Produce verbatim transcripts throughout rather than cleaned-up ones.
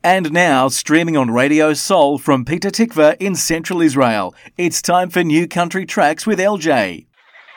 And now, streaming on Radio Soul from Petah Tikva in central Israel, it's time for New Country Tracks with L J.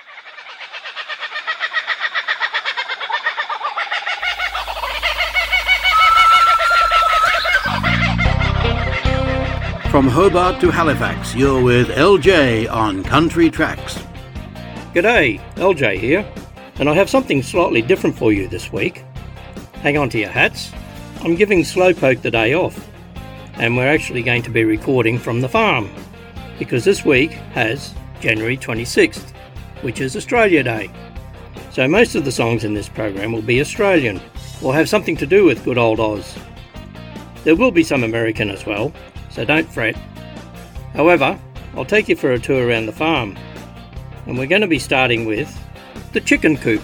From Hobart to Halifax, you're with L J on Country Tracks. G'day, L J here, and I have something slightly different for you this week. Hang on to your hats. I'm giving Slowpoke the day off, and we're actually going to be recording from the farm, because this week has January twenty-sixth, which is Australia Day. So most of the songs in this program will be Australian, or have something to do with good old Oz. There will be some American as well, so don't fret. However, I'll take you for a tour around the farm, and we're going to be starting with the chicken coop.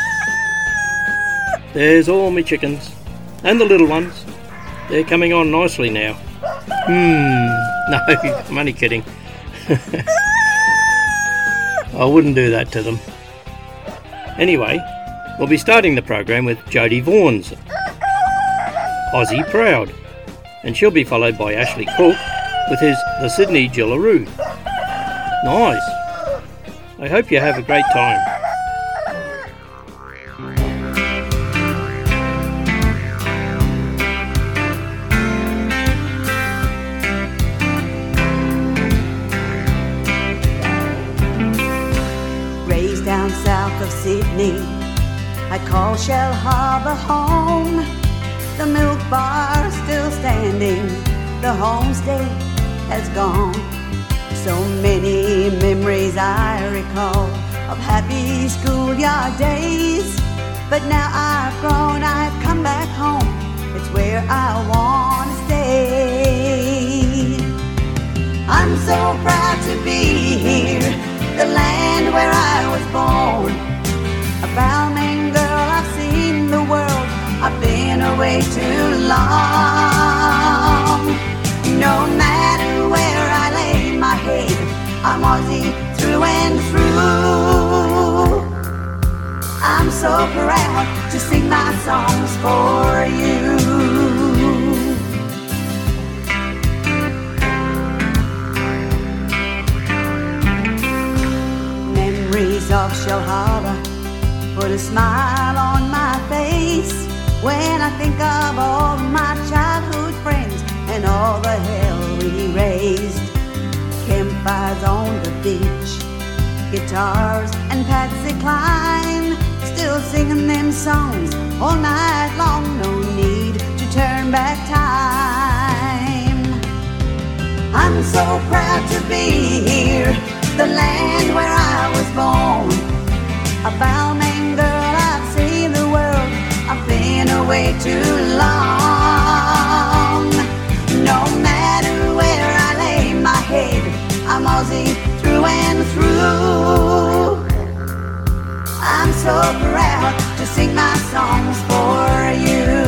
There's all my chickens. And the little ones. They're coming on nicely now. Hmm, no, I'm only kidding. I wouldn't do that to them. Anyway, we'll be starting the program with Jodie Vaughan's Aussie Proud. And she'll be followed by Ashley Cook with his The Sydney Jillaroo. Nice. I hope you have a great time. Down south of Sydney, I call Shell Harbour home. The milk bar still standing, the homestay has gone. So many memories I recall of happy schoolyard days. But now I've grown, I've come back home, it's where I want to stay. I'm so proud to be here, the land where I was born. A Balmain girl, I've seen the world, I've been away too long. No matter where I lay my head, I'm Aussie through and through. I'm so proud to sing my songs for you. Of Shell Harbour put a smile on my face when I think of all my childhood friends and all the hell we raised. Campfires on the beach, guitars and Patsy Cline, still singing them songs all night long. No need to turn back time. I'm so proud to be here, the land where I was born. A Balmain girl, I've seen the world, I've been away too long. No matter where I lay my head, I'm Aussie through and through. I'm so proud to sing my songs for you.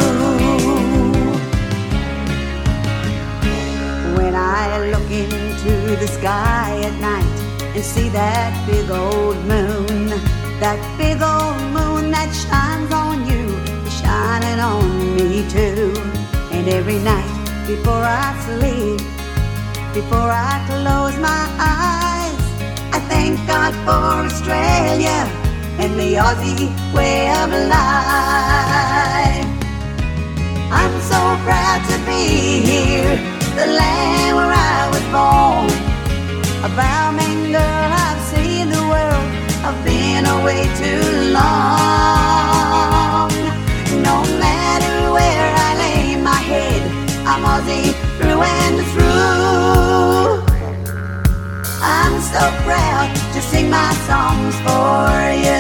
When I look into the sky at night and see that big old moon, that big old moon that shines on you, is shining on me too. And every night before I sleep, before I close my eyes, I thank God for Australia and the Aussie way of life. I'm so proud to be here, the land where I was born. A Balmain girl, I've seen the world, I've been away too long. No matter where I lay my head, I'm Aussie through and through. I'm so proud to sing my songs for you.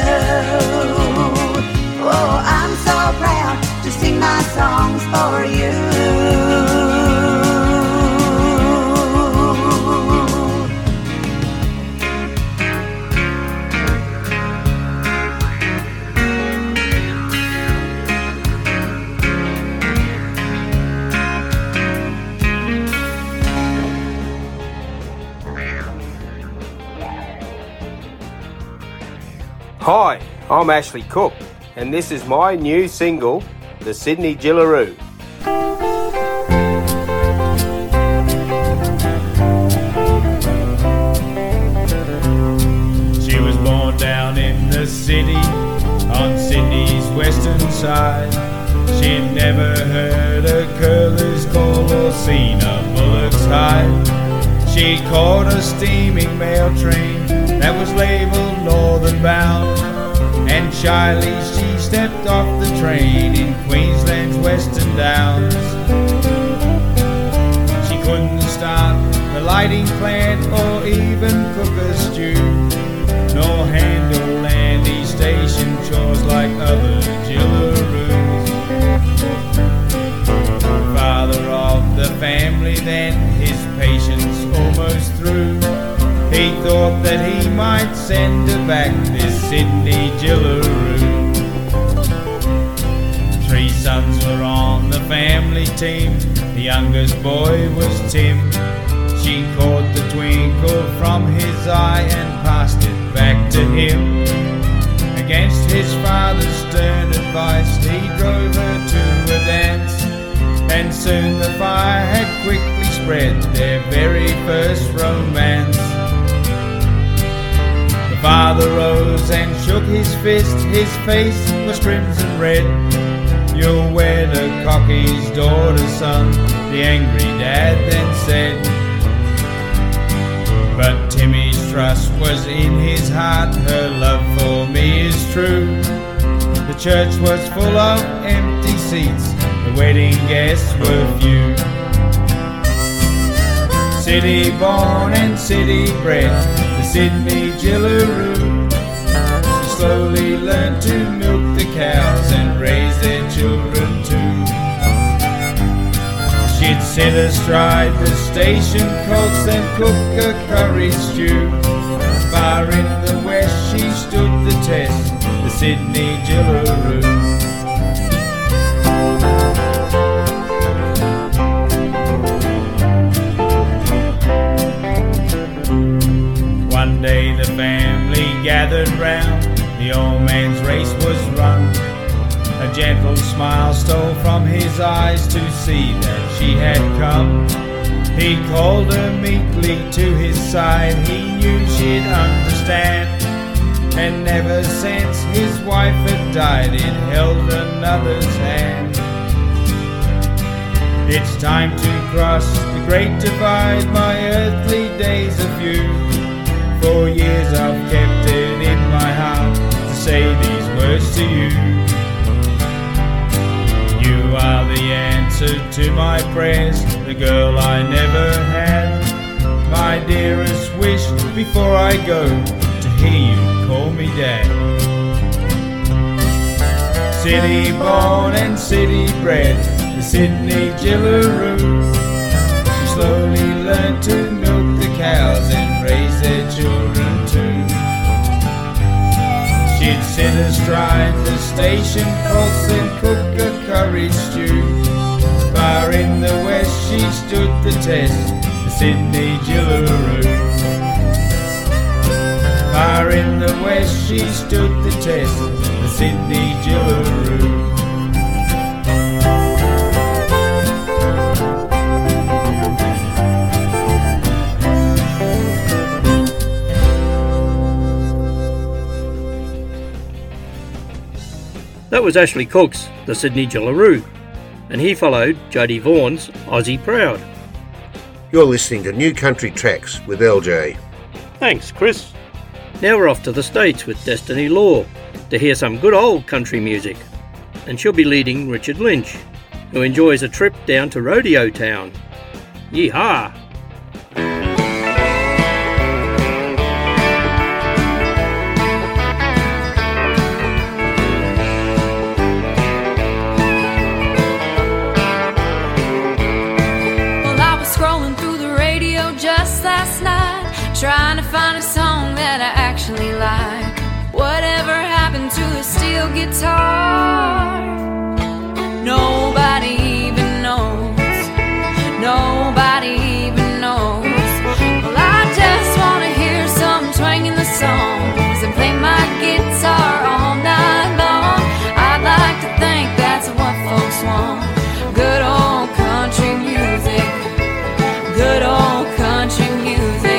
Oh, I'm so proud to sing my songs for you. Hi, I'm Ashley Cook, and this is my new single, The Sydney Jillaroo. countryside. She'd never heard a curler's call or seen a bullock's hide. She caught a steaming mail train that was labelled northern bound, and shyly she stepped off the train in Queensland's Western Downs. She couldn't start the lighting plant or even cook a stew, nor handle Landy station chores like other Jillaroos. Father of the family then, his patience almost through, he thought that he might send her back, this Sydney Jillaroo. Three sons were on the family team, the youngest boy was Tim. She caught the twinkle from his eye and passed it back to him. Against his father's stern advice, he drove her to a dance, and soon the fire had quickly spread their very first romance. The father rose and shook his fist, his face was crimson red. "You'll wed a cockie's daughter, son," the angry dad then said. But Timmy's trust was in his heart, her love for me is true. The church was full of empty seats, the wedding guests were few. City born and city bred, the Sydney Jillaroo. She slowly learned to milk the cows and raise their children too. She'd sit astride the station colts and cook a curry stew. Far in the west she stood the test, the Sydney Jillaroo. One day the family gathered round, the old man's race was run. A gentle smile stole from his eyes to see that she had come. He called her meekly to his side, he knew she'd understand. And never since his wife had died, it held another's hand. It's time to cross the great divide, my earthly days are few. For years I've kept it in my heart to say these words to you. You are the answer to my prayers, the girl I never had. My dearest wish before I go, to hear you call me dad. City born and city bred, the Sydney Jillaroo. She slowly learned to milk the cows and raise their children too. She'd sit astride the station colts and cook a curry stew. Far in the west she stood the test, the Sydney Jillaroo. Far in the west she stood the test, the Sydney Jillaroo. That was Ashley Cook's The Sydney Jillaroo, and he followed Jody Vaughan's Aussie Proud. You're listening to New Country Tracks with L J. Thanks, Chris. Now we're off to the States with Destiny Law to hear some good old country music, and she'll be leading Richard Lynch, who enjoys a trip down to Rodeo Town. Yee-haw! Trying to find a song that I actually like. Whatever happened to a steel guitar? Nobody even knows. Nobody even knows. Well, I just want to hear some twang in the songs and play my guitar all night long. I'd like to think that's what folks want. Good old country music. Good old country music.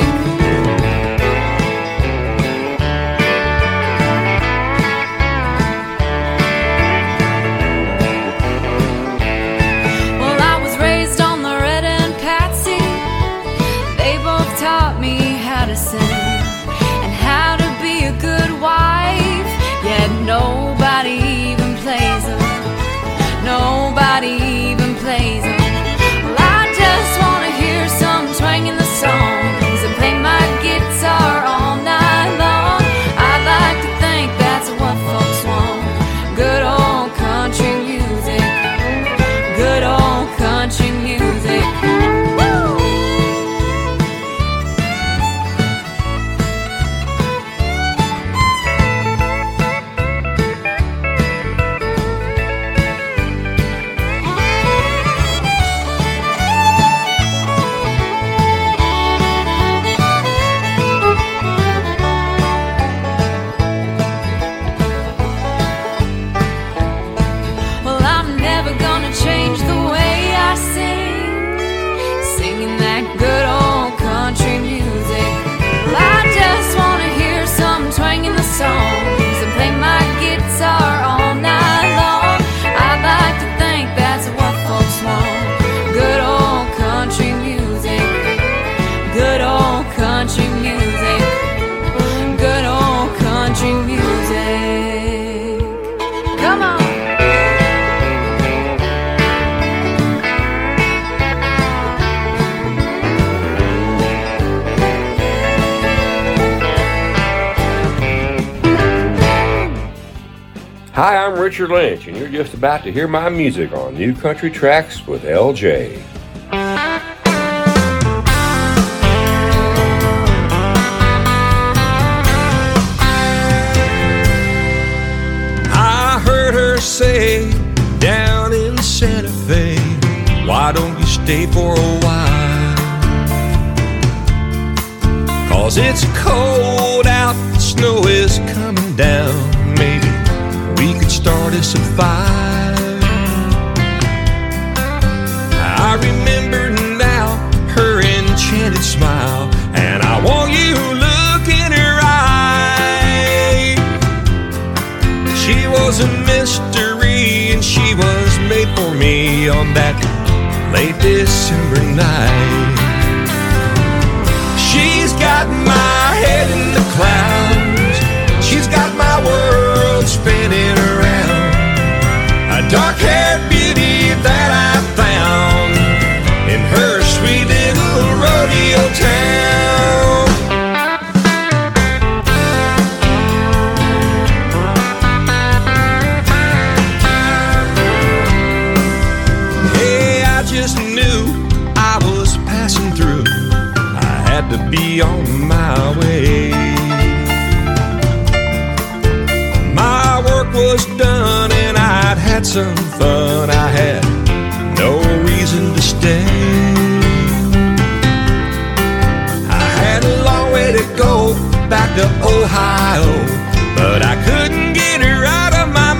Hi, I'm Richard Lynch, and you're just about to hear my music on New Country Tracks with L J. I heard her say down in Santa Fe, why don't you stay for a while? 'Cause it's cold out, the snow is coming down. Maybe we could start us a fire. I remember now her enchanted smile, and I want you to look in her eye. She was a mystery, and she was made for me on that late December night. She's got my head in the clouds, she's got my world spinning around. A dark-haired beauty that I found in her sweet little rodeo town. Hey, I just knew I was passing through, I had to be on my way. My work was done and I'd had some fun, I had no reason to stay. I had a long way to go back to Ohio, but I couldn't get her out of my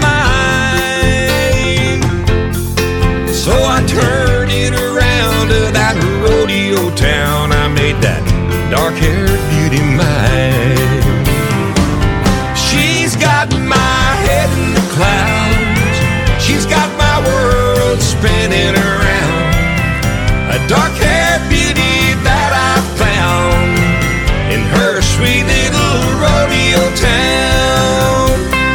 mind. So I turned it around to that rodeo town, I made that dark-haired beauty mine. She's got my head in the clouds, she's got my world spinning around. A dark-haired beauty that I found in her sweet little rodeo town.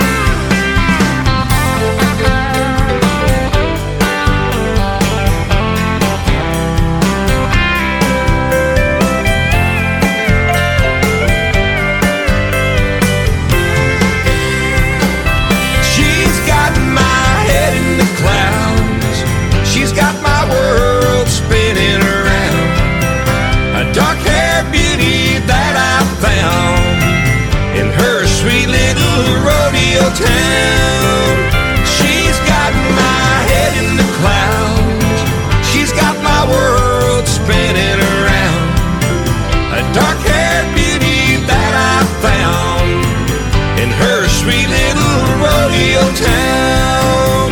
She's got my head in the clouds, she's got my world spinning around. A dark-haired beauty that I found in her sweet little rodeo town. She's got my head in the clouds, she's got my world spinning around. A dark-haired beauty that I found in her sweet little rodeo town.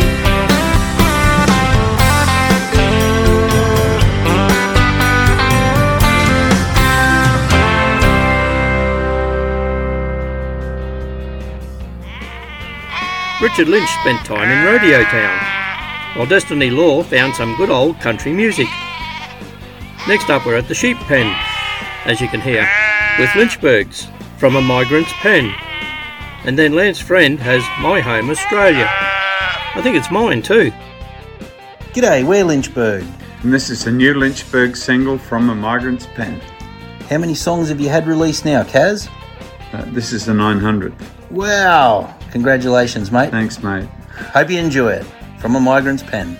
Richard Lynch spent time in Rodeo Town, while Destiny Law found some good old country music. Next up we're at the Sheep Pen, as you can hear, with Lynchburgs from A Migrant's Pen. And then Lance Friend has My Home Australia. I think it's mine too. G'day, we're Lynchburg. And this is a new Lynchburg single from A Migrant's Pen. How many songs have you had released now, Kaz? Uh, this is the nine hundredth. Wow! Congratulations, mate. Thanks, mate. Hope you enjoy it. From A Migrant's Pen.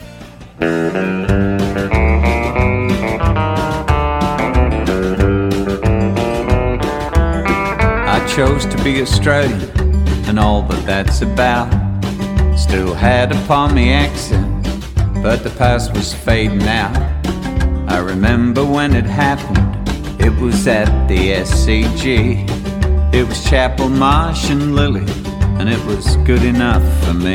I chose to be Australian and all that that's about. Still had a Pommy accent, but the past was fading out. I remember when it happened, it was at the S C G. It was Chapel Marsh and Lily, and it was good enough for me.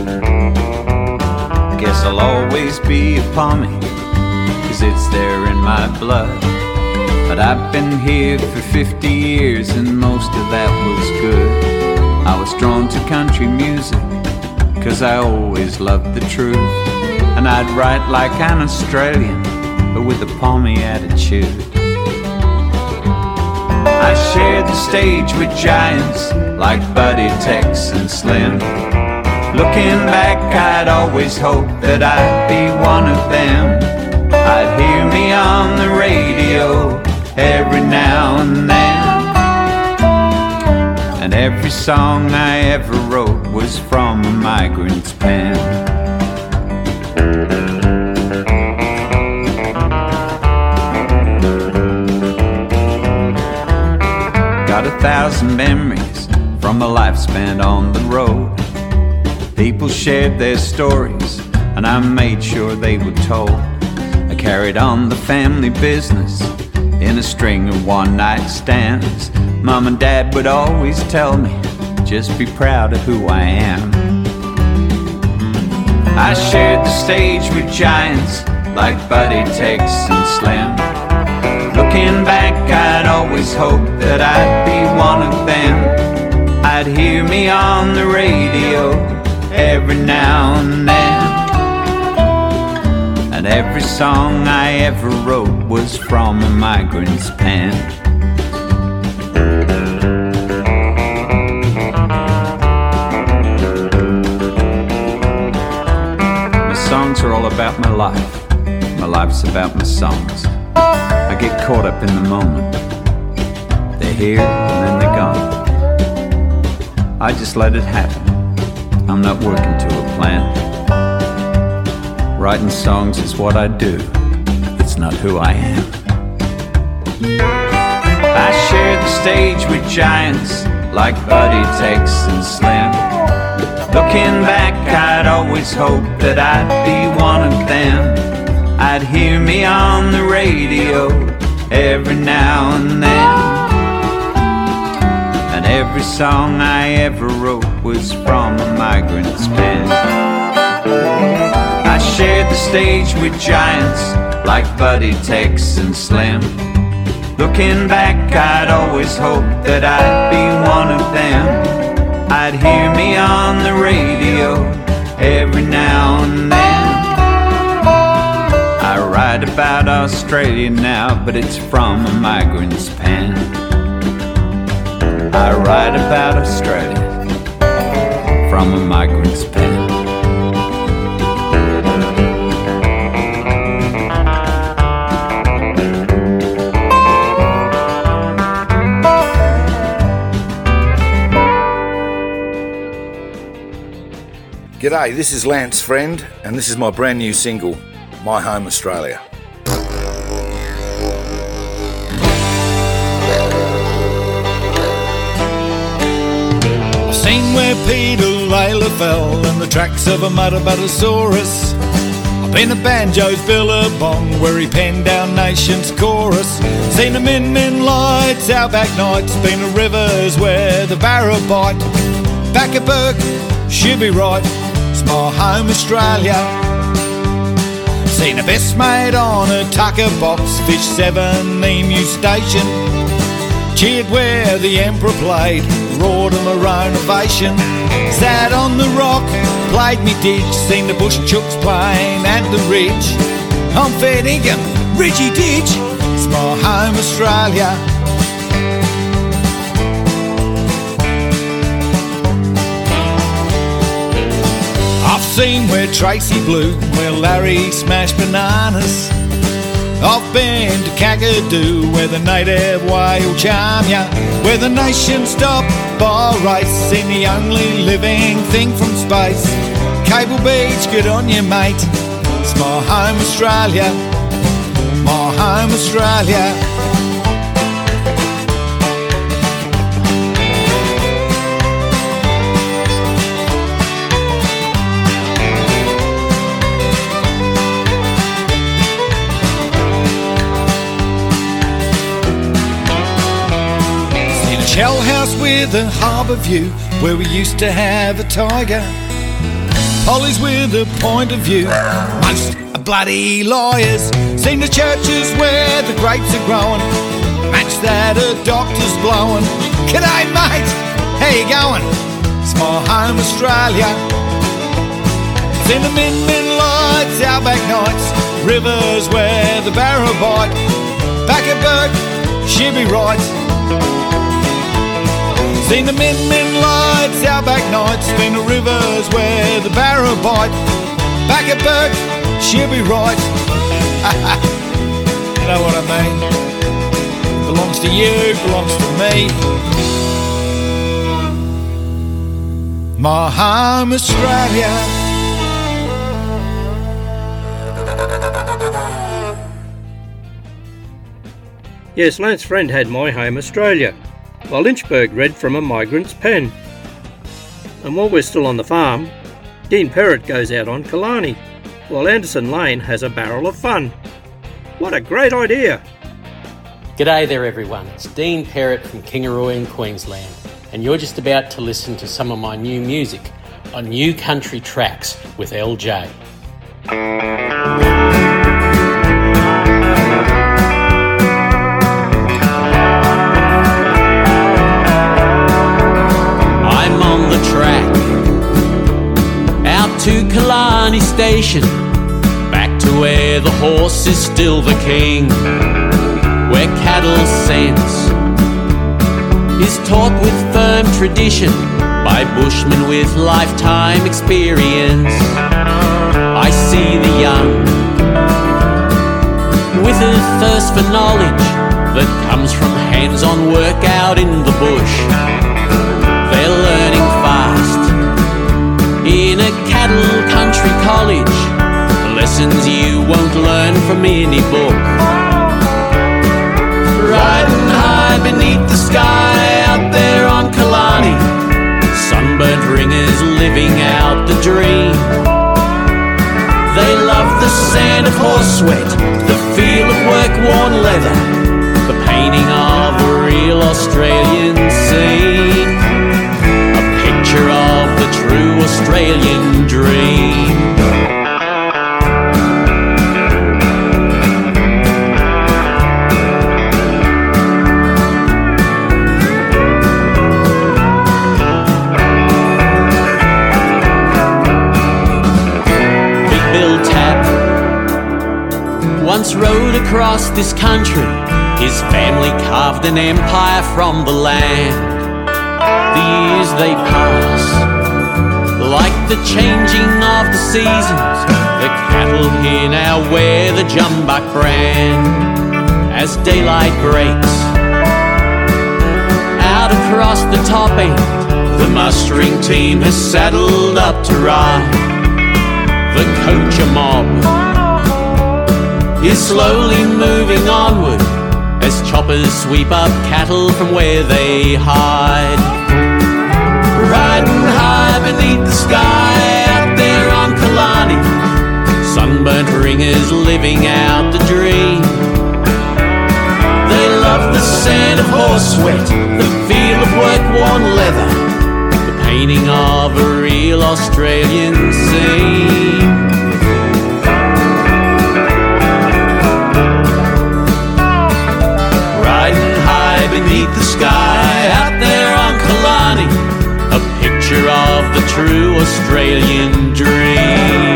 Guess I'll always be a Pommy, 'cause it's there in my blood. But I've been here for fifty years and most of that was good. I was drawn to country music, 'cause I always loved the truth. And I'd write like an Australian, but with a Pommy attitude. I shared the stage with giants like Buddy, Tex and Slim. Looking back, I'd always hoped that I'd be one of them. I'd hear me on the radio every now and then, and every song I ever wrote was was from a migrant's pen. Got a thousand memories from a life spent on the road. People shared their stories, and I made sure they were told. I carried on the family business in a string of one-night stands. Mom and Dad would always tell me, just be proud of who I am. I shared the stage with giants like Buddy, Tex and Slim. Looking back, I'd always hoped that I'd be one of them. I'd hear me on the radio every now and then, and every song I ever wrote was from a migrant's pen. My songs are all about my life. My life's about my songs. I get caught up in the moment. They're here and then they're gone. I just let it happen. I'm not working to a plan. Writing songs is what I do. It's not who I am. I shared the stage with giants like Buddy, Tex and Slim. Looking back, I'd always hoped that I'd be one of them. I'd hear me on the radio every now and then, and every song I ever wrote was from a migrant's pen. I shared the stage with giants like Buddy, Tex and Slim. Looking back, I'd always hoped that I'd be one of them. I'd hear me on the radio every now and then. I write about Australia now, but it's from a migrant's pen. I write about Australia from a migrant's pen. G'day, this is Lance Friend, and this is my brand new single, My Home Australia. I've seen where Peter Layla fell in the tracks of a Mudabutasaurus. I've been to Banjo's Billabong where he penned our nation's chorus. Seen the Min Min lights, outback nights, been to rivers where the barra bite. Back at Burke, she'll be right, it's my home Australia. Seen a best mate on a tucker box, fish seven Emu Station. Cheered where the Emperor played, roared a maroon ovation. Sat on the rock, played me ditch, seen the bush chooks playing at the ridge. I'm fair dinkum, Richie Ditch, it's my home Australia. I've seen where Tracy blew, where Larry smashed bananas. I've been to Kakadu, where the native whale charm ya, where the nation stopped by race, seen the only living thing from space. Cable Beach, good on you mate, it's my home Australia, my home Australia. Shell house with a harbour view, where we used to have a tiger. Polly's with a point of view, most are bloody liars. Seen the churches where the grapes are growing, match that a doctor's blowing. G'day mate, how you going? It's my home Australia. Seen the Min Min lights, outback nights, rivers where the barra bite. Back at Burke, she'll be right. Seen the Min Min lights, outback nights, been to rivers where the barra bite. Back at Burke, she'll be right. You know what I mean? Belongs to you, belongs to me. my home Australia. Yes, Lance Friend had My Home Australia, while Lynchburg read from A Migrant's Pen. And while we're still on the farm, Dean Perrott goes out on Killarney, while Anderson Lane has a barrel of fun. What a great idea! G'day there everyone, it's Dean Perrott from Kingaroy in Queensland, and you're just about to listen to some of my new music on New Country Tracks with L J. I'm on the track, out to Killarney Station, back to where the horse is still the king, where cattle sense is taught with firm tradition by bushmen with lifetime experience. I see the young with a thirst for knowledge that comes from hands-on work out in the bush. They're learning fast in a cattle country college, lessons you won't learn from any book. Riding high beneath the sky out there on Killarney, sunburnt ringers living out the dream. They love the scent of horse sweat, the feel of work-worn leather, the painting of a real Australian scene, a picture of the true Australian dream. Once rode across this country, his family carved an empire from the land. The years they pass, like the changing of the seasons. The cattle here now wear the Jumbuck brand. As daylight breaks, out across the top end, the mustering team has saddled up to ride. The coacher mob is slowly moving onward as choppers sweep up cattle from where they hide. Riding high beneath the sky out there on Killarney, sunburnt ringers living out the dream. They love the scent of horse sweat, the feel of work-worn leather, the painting of a real Australian scene. Beneath the sky out there on Killarney, a picture of the true Australian dream.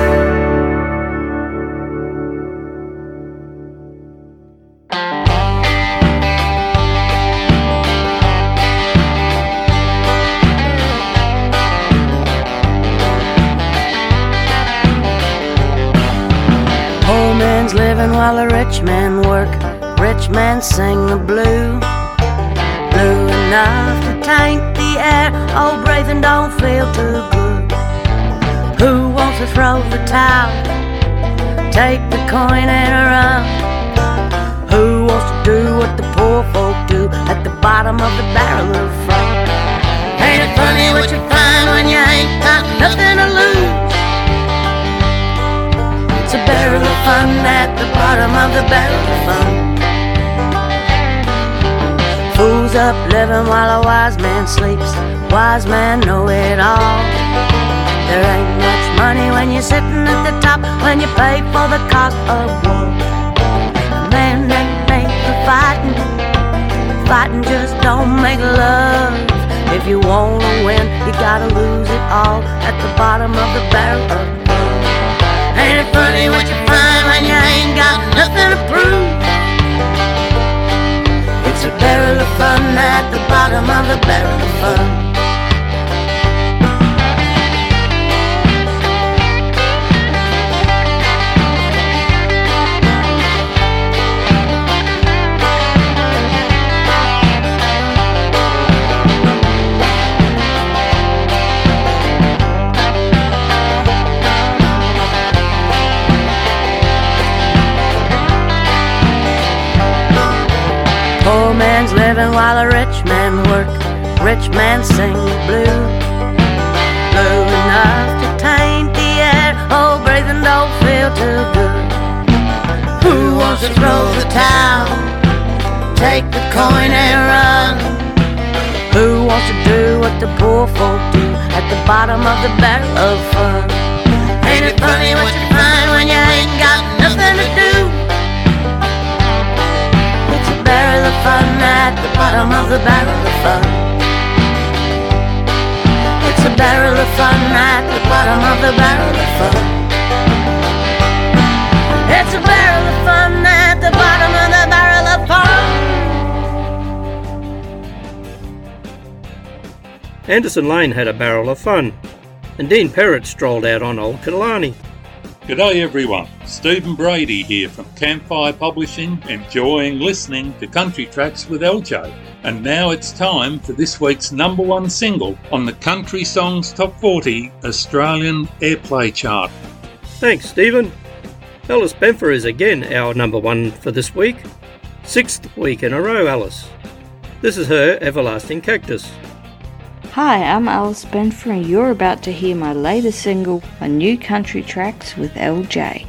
Poor man's living while a rich man work. Rich man sing the blue, blue enough to taint the air. Oh, breathing don't feel too good. Who wants to throw the towel, take the coin and run? Who wants to do what the poor folk do at the bottom of the barrel of fun? Ain't it funny what you find when you ain't got nothing to lose? It's a barrel of fun at the bottom of the barrel of fun. Fools up living while a wise man sleeps. Wise man know it all. There ain't much money when you're sitting at the top, when you pay for the cost of war. A man ain't made for fighting. Fighting just don't make love. If you wanna win, you gotta lose it all at the bottom of the barrel of love. Ain't it funny what you find when you ain't got nothing to prove? It's a barrel of fun at the bottom of the barrel of fun. Poor man's living while a rich man work. Rich man sing the blue. Blue enough to taint the air. Oh, breathing don't feel too good. Who wants to throw the towel? Take the coin and run. Who wants to do what the poor folk do at the bottom of the barrel of fun? Ain't it funny what you find when you ain't got nothing to do? It's a barrel of fun at the bottom of the barrel of fun. It's a barrel of fun at the bottom of the barrel of fun. It's a barrel of fun at the bottom of the barrel of fun. Anderson Lane had a barrel of fun, and Dean Perrott strolled out on Old Killarney. G'day everyone, Stephen Brady here from Campfire Publishing, enjoying listening to Country Tracks with L J. And now it's time for this week's number one single on the Country Songs Top forty Australian Airplay Chart. Thanks, Stephen. Alice Benfer is again our number one for this week. Sixth week in a row, Alice. This is her Everlasting Cactus. Hi, I'm Alice Benfer and you're about to hear my latest single on New Country Tracks with L J.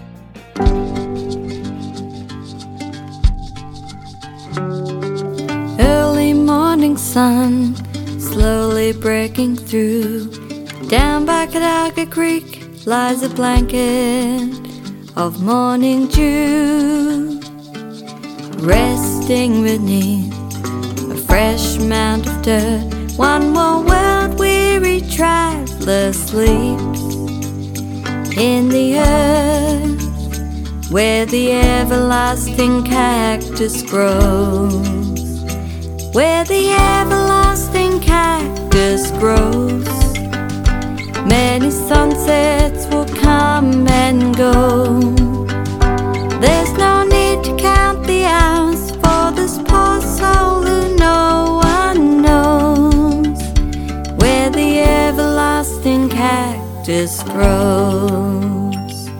Early morning sun, slowly breaking through. Down by Cadaga Creek lies a blanket of morning dew. Resting beneath a fresh mound of dirt, one more world-weary traveler sleeps in the earth where the everlasting cactus grows, where the everlasting cactus grows. Many sunsets will come and go. There's no need to count the hours for this poor soul who no one knows where the everlasting cactus grows.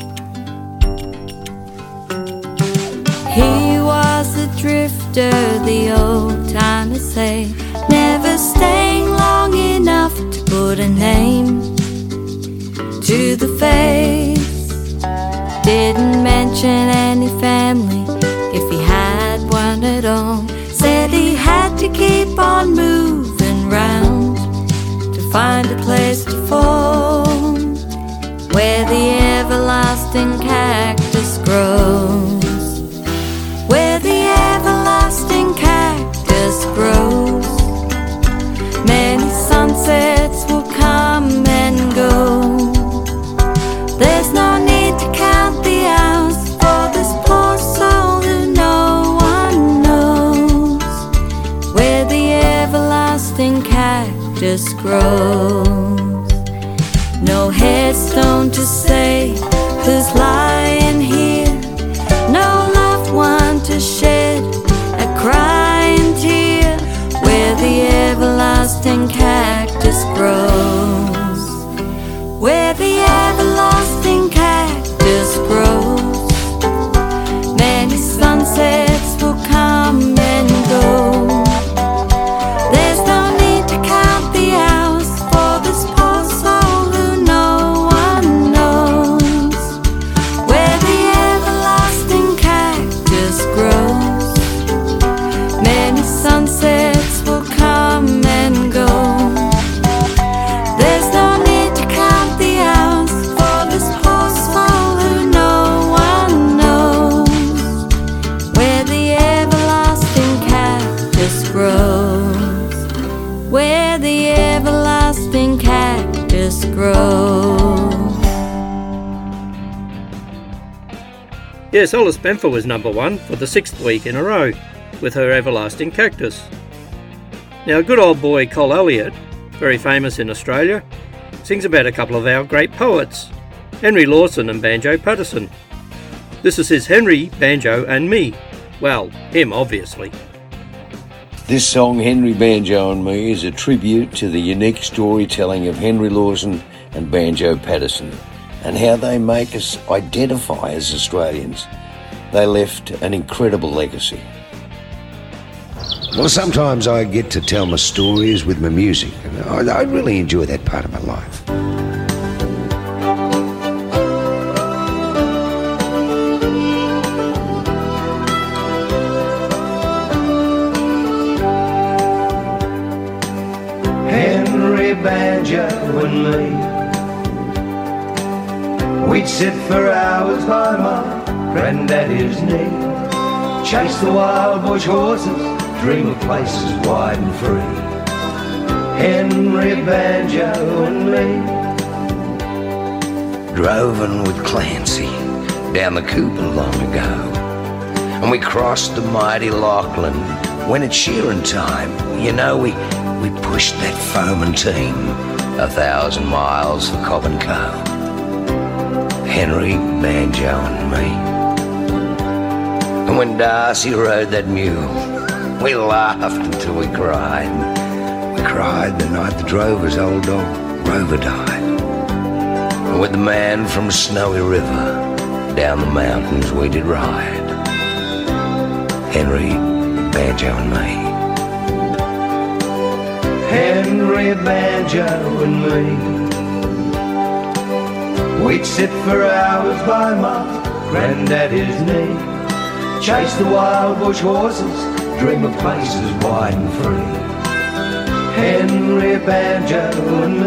He was a drifter, the old timers say, never staying long enough to put a name to the face. Didn't mention any family if he had one at all. Said he had to keep on moving round to find a place to fall where the everlasting cactus grows, where the everlasting cactus grows. Many sunsets will come and go. There's no need to count the hours for this poor soul who no one knows where the everlasting cactus grows. No headstone to say who's lying here, no loved one to shed a crying tear where the everlasting cactus grows, where the everlasting cactus grows. Many sunsets will come and go. There's no need to count the hours for this poor soul who no one knows where the everlasting cactus grows. Many sunsets will come and go. There's no need to count the hours for this poor soul who no one knows where the everlasting cactus grows, where the everlasting cactus grows. Yes, Alice Benfer was number one for the sixth week in a row with her Everlasting Cactus. Now, good old boy Col Elliott, very famous in Australia, sings about a couple of our great poets, Henry Lawson and Banjo Paterson. This is his Henry, Banjo and Me. Well, him obviously. This song, Henry, Banjo and Me, is a tribute to the unique storytelling of Henry Lawson and Banjo Paterson and how they make us identify as Australians. They left an incredible legacy. Well, sometimes I get to tell my stories with my music, and I, I really enjoy that part of my life. Henry Banjo and me, we'd sit for hours by my granddaddy's knee, chase the wild bush horses, dream of places wide and free. Henry Banjo and me, drovin' with Clancy down the Cooper long ago, and we crossed the mighty Lachlan when it's shearing time. You know, we we pushed that foaming team a thousand miles for Cobb and Co. Henry Banjo and me. And when Darcy rode that mule, we laughed until we cried. We cried the night the drover's old dog Rover died. And with the man from Snowy River, down the mountains we did ride. Henry Banjo and me. Henry Banjo and me, we'd sit for hours by my granddaddy's knee, chase the wild bush horses, dream of places wide and free. Henry Banjo and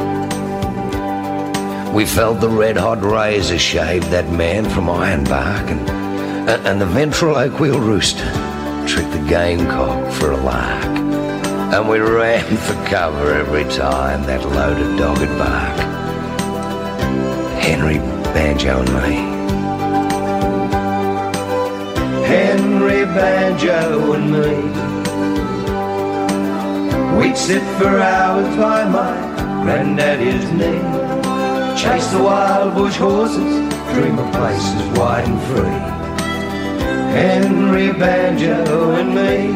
me, we felt the red-hot razor shave that man from Ironbark, and, and the ventral oak-wheel rooster tricked the gamecock for a lark. And we ran for cover every time that loaded dog would bark. Henry Banjo and me. Henry Banjo and me, we'd sit for hours by my granddaddy's knee, chase the wild bush horses, dream of places wide and free. Henry Banjo and me.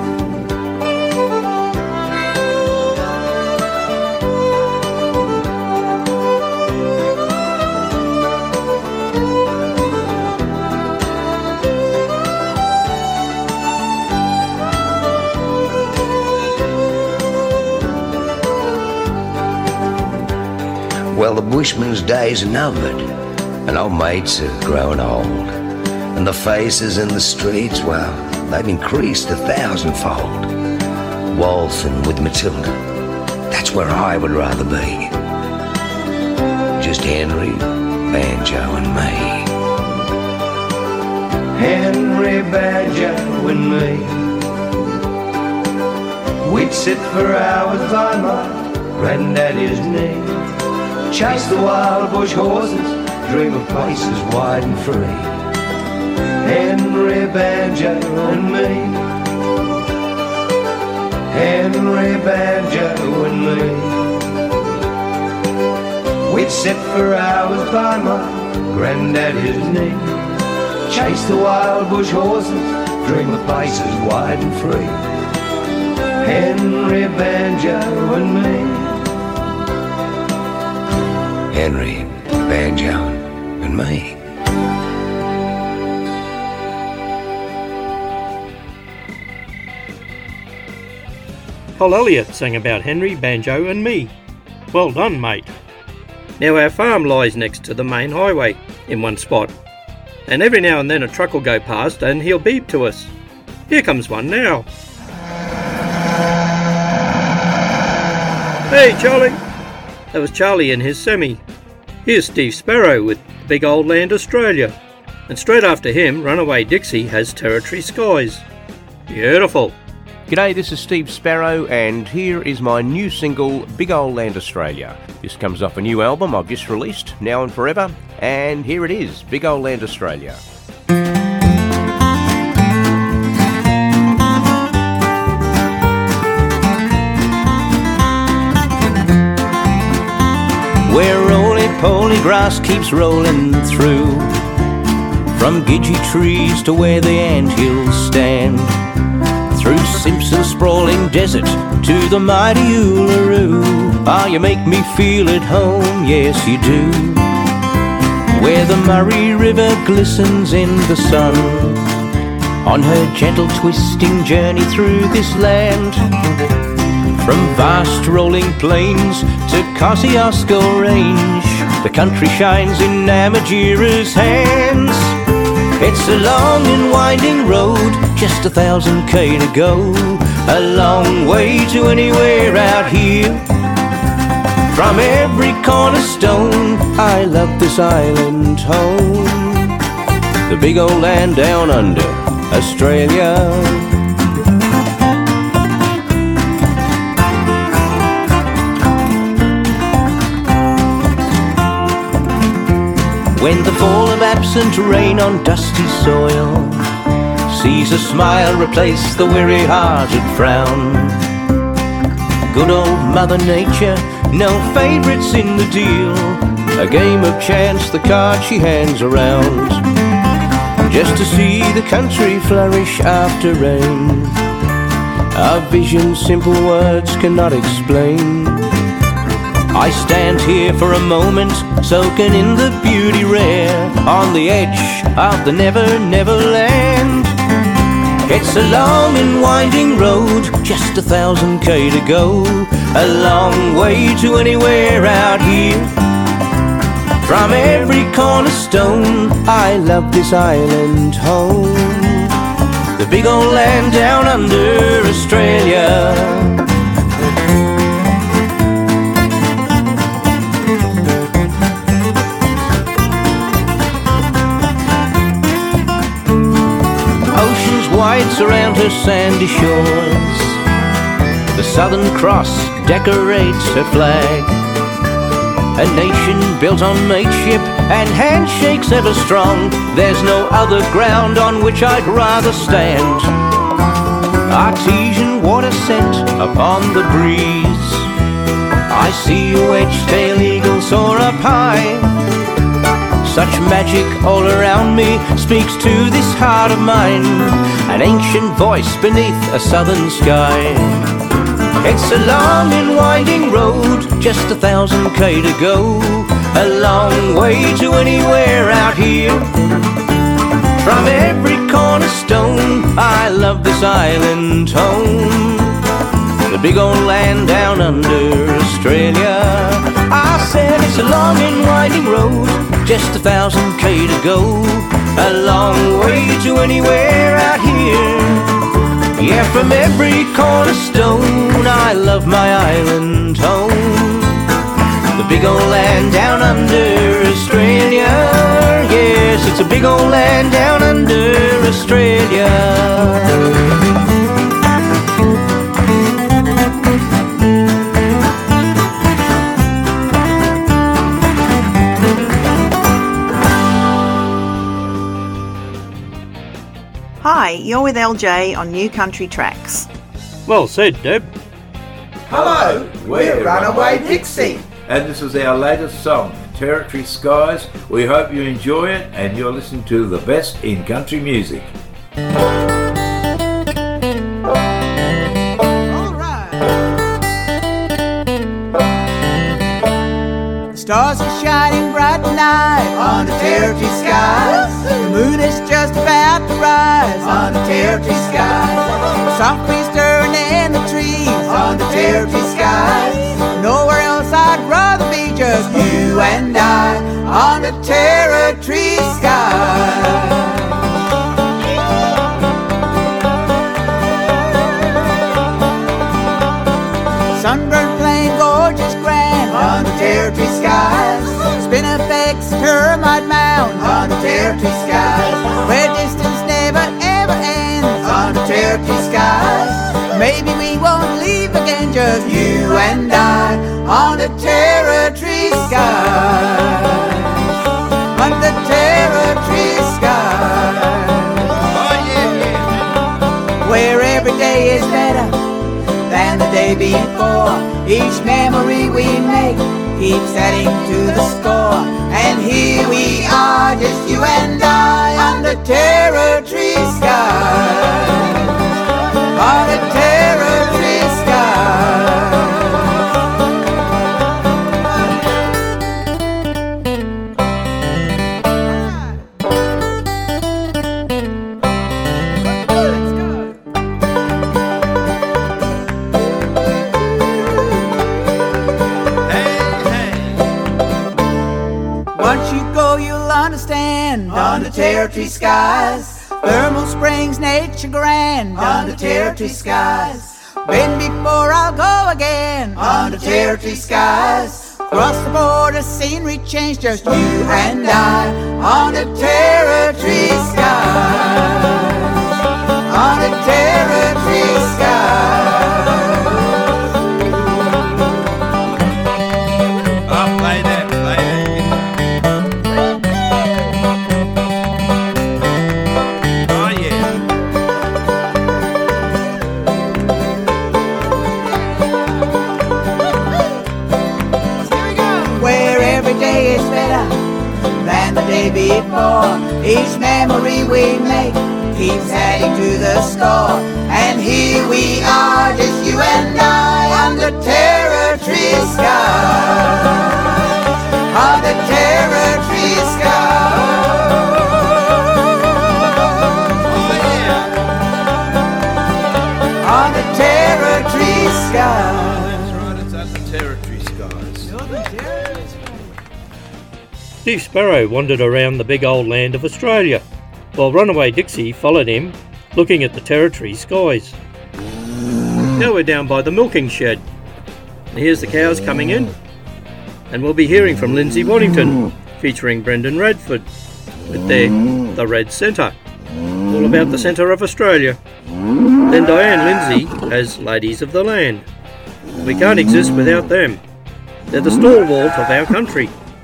Well, the bushman's days are numbered, and old mates are growing old, and the faces in the streets, well, they've increased a thousandfold. Waltzing with Matilda, that's where I would rather be. Just Henry Banjo and me. Henry Banjo and me, we'd sit for hours by my granddaddy's knee, chase the wild bush horses, dream of places wide and free. Henry Banjo and me, Henry Banjo and me, we'd sit for hours by my granddaddy's knee, chase the wild bush horses, dream of places wide and free. Henry Banjo and me. Henry Banjo and me. Paul Elliott sang about Henry Banjo and me. Well done, mate. Now our farm lies next to the main highway in one spot, and every now and then a truck will go past and he'll beep to us. Here comes one now. Hey Charlie! That was Charlie in his semi. Here's Steve Sparrow with Big Old Land Australia. And straight after him, Runaway Dixie has Territory Skies. Beautiful. G'day, this is Steve Sparrow, and here is my new single, Big Old Land Australia. This comes off a new album I've just released, Now and Forever, and here it is, Big Old Land Australia. Where roly-poly grass keeps rolling through, from Gidgee trees to where the anthills stand, through Simpson's sprawling desert to the mighty Uluru. Ah, you make me feel at home, yes you do. Where the Murray River glistens in the sun, on her gentle twisting journey through this land. From vast rolling plains to Kosciuszko Range, the country shines in Namatjira's hands. It's a long and winding road, just a thousand K to go, a long way to anywhere out here. From every cornerstone, I love this island home, the big old land down under Australia. When the fall of absent rain on dusty soil sees a smile replace the weary-hearted frown, good old Mother Nature, no favourites in the deal, a game of chance the card she hands around, just to see the country flourish after rain. A vision simple words cannot explain. I stand here for a moment, soaking in the beauty rare, on the edge of the Never Never Land. It's a long and winding road, just a thousand K to go, a long way to anywhere out here. From every cornerstone, I love this island home, the big old land down under Australia. White surround her sandy shores, the Southern Cross decorates her flag, a nation built on mateship and handshakes ever strong. There's no other ground on which I'd rather stand. Artesian water scent upon the breeze, I see a wedge-tailed eagle soar up high. Such magic all around me speaks to this heart of mine, an ancient voice beneath a southern sky. It's a long and winding road, just a thousand K to go, a long way to anywhere out here. From every cornerstone, I love this island home, the big old land down under Australia. I said it's a long and winding road, just a thousand K to go, a long way to anywhere out here. Yeah, from every cornerstone, I love my island home, the big old land down under Australia. Yes, it's a big old land down under Australia. Hi, you're with L J on New Country Tracks. Well said, Deb. Hello, we're Runaway Dixie. And this is our latest song, Territory Skies. We hope you enjoy it and you're listening to the best in country music. Stars are shining bright tonight on the territory skies. The moon is just about to rise on the territory skies. Soft breeze stirring in the trees on the territory skies. Nowhere else I'd rather be, just you and I on the territory skies. Sunburned plain, gorgeous grand on the territory skies. Spinifex, termite mound on the territory skies. Where distance never ever ends on the territory skies. Maybe we won't leave again, just you and I on the territory skies. On the territory skies. Oh yeah, yeah. Where every day is better than the day before. Each memory we make keeps adding to the score. And here we are, just you and I on the territory skies. On the territory skies. the territory skies. Thermal Springs, nature grand, on the territory skies. Been before, I'll go again, on the territory skies. Cross the border, scenery change, just you and I, on the territory skies. On the territory skies. Oh, play that, play that. Oh, yeah. Where every day is better than the day before. Each memory we make keeps adding to the score. And here we are, just you and I, on the territory sky. On the territory sky. Oh yeah. On the territory sky. That's right, it's on the territory skies. Steve Sparrow wandered around the big old land of Australia, while Runaway Dixie followed him, looking at the territory skies. Now we're down by the milking shed. And here's the cows coming in. And we'll be hearing from Lindsay Waddington, featuring Brendan Radford, with their The Red Centre, all about the centre of Australia. Then Diane Lindsay has Ladies of the Land. We can't exist without them. They're the stalwart of our country.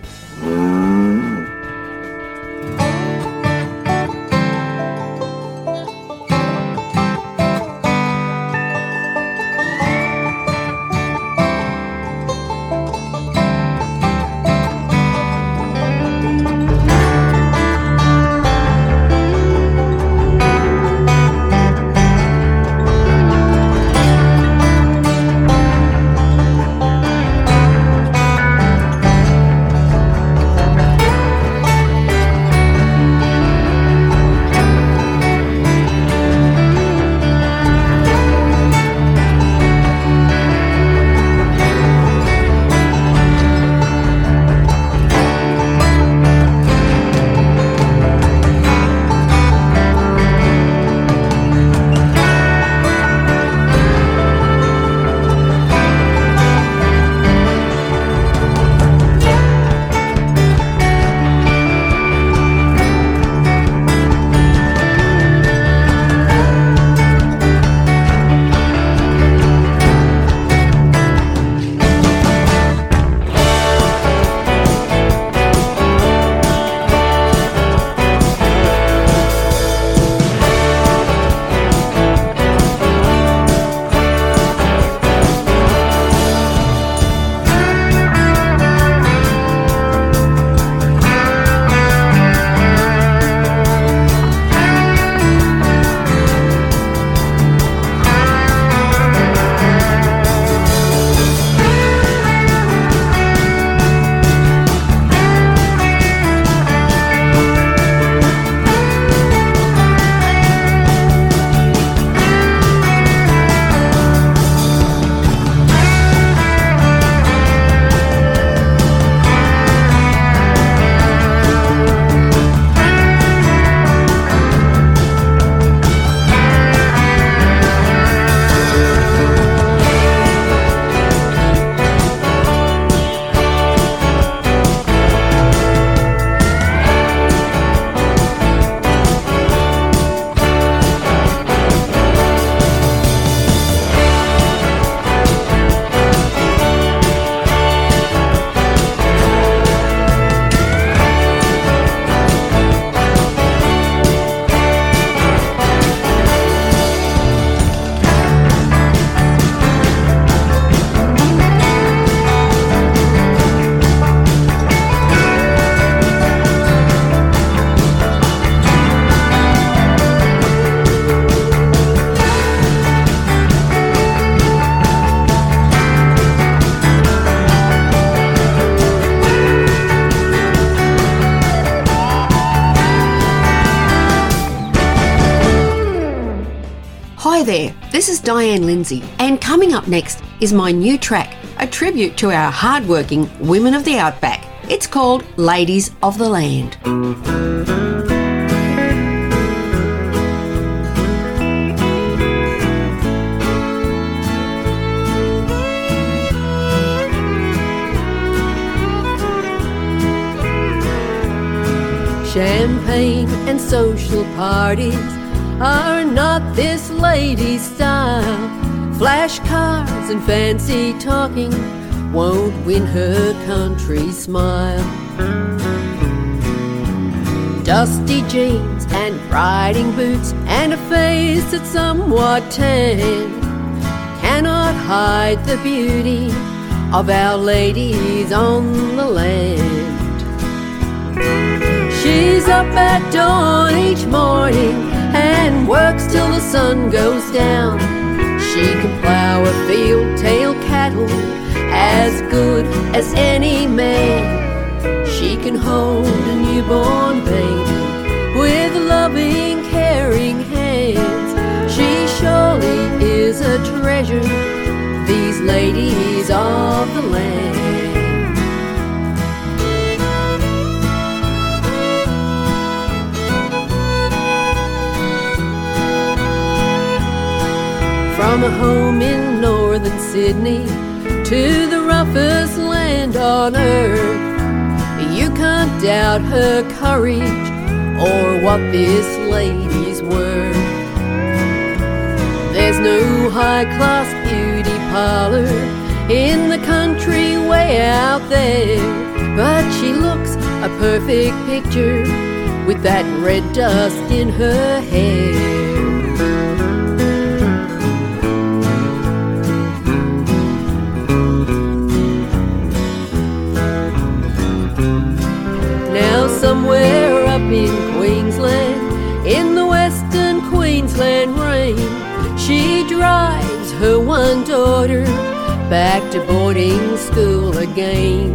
Hi there, this is Diane Lindsay, and coming up next is my new track, a tribute to our hardworking women of the outback. It's called Ladies of the Land. and social parties are not this lady's style. Flash cars and fancy talking won't win her country's smile. Dusty jeans and riding boots and a face that's somewhat tan cannot hide the beauty of our ladies on the land. She's up at dawn each morning and works till the sun goes down. She can plow a field, tail cattle as good as any man. She can hold a newborn baby with loving, caring hands. She surely is a treasure, these ladies of the land. From a home in northern Sydney to the roughest land on earth, you can't doubt her courage or what this lady's worth. There's no high-class beauty parlor in the country way out there, but she looks a perfect picture with that red dust in her hair. Somewhere up in Queensland, in the western Queensland rain, she drives her one daughter back to boarding school again.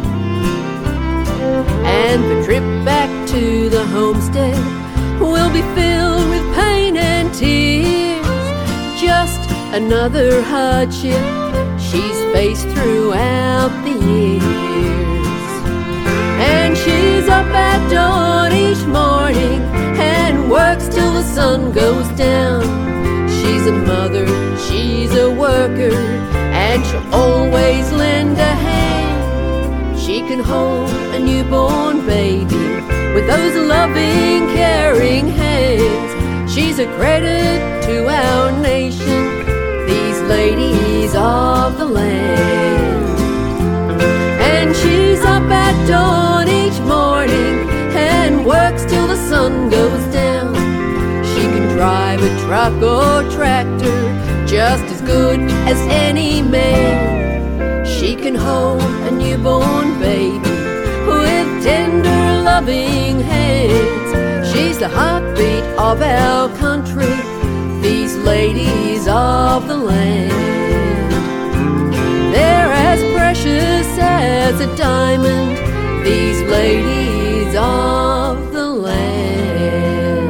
And the trip back to the homestead will be filled with pain and tears, just another hardship she's faced throughout the years. And she's up at dawn each morning and works till the sun goes down. She's a mother, she's a worker, and she'll always lend a hand. She can hold a newborn baby with those loving, caring hands. She's a credit to our nation, these ladies of the land. And she's up at dawn each morning and works till the sun goes down. She can drive a truck or tractor just as good as any man. She can hold a newborn baby with tender, loving hands. She's the heartbeat of our country, these ladies of the land. They're as precious as a diamond, these ladies of the land.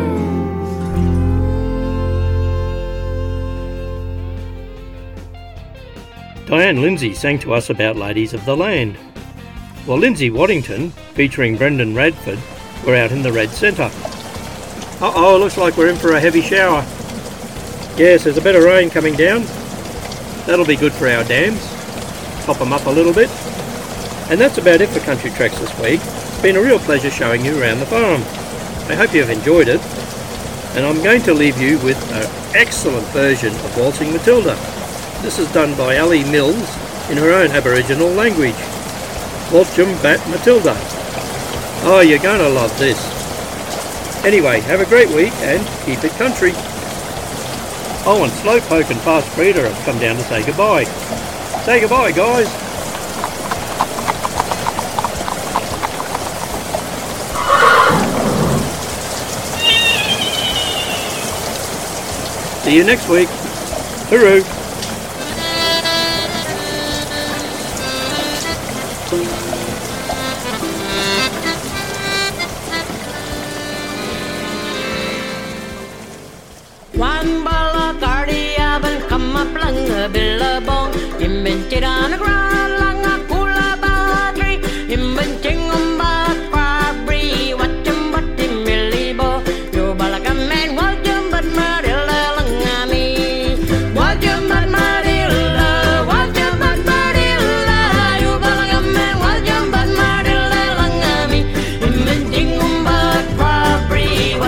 Diane Lindsay sang to us about Ladies of the Land. While Lindsay Waddington, featuring Brendan Radford, were out in the Red Centre. Uh-oh, looks like we're in for a heavy shower. Yes, there's a bit of rain coming down. That'll be good for our dams. Top them up a little bit. And that's about it for Country Tracks this week. It's been a real pleasure showing you around the farm. I hope you've enjoyed it. And I'm going to leave you with an excellent version of Waltzing Matilda. This is done by Ali Mills in her own Aboriginal language. Waltzum Bat Matilda. Oh, you're going to love this. Anyway, have a great week and keep it country. Oh, and Slowpoke and Fast Breeder have come down to say goodbye. Say goodbye, guys. See you next week. Hooroo. One ball of thirty of and come up lang a billabong. Him been chit on the ground lang a cool about three. Him been ching on back probably watch him but him really bo. You balaga man watch him but Marilla lang a me. Watch him but Marilla, watch him but Marilla. You balaga man watch him but Marilla lang a me. Him been ching on back probably.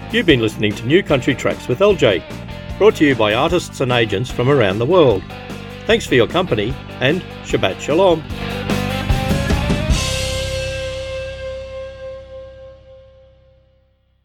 You've been listening to New Country Tracks with L J, brought to you by artists and agents from around the world. Thanks for your company, and Shabbat Shalom.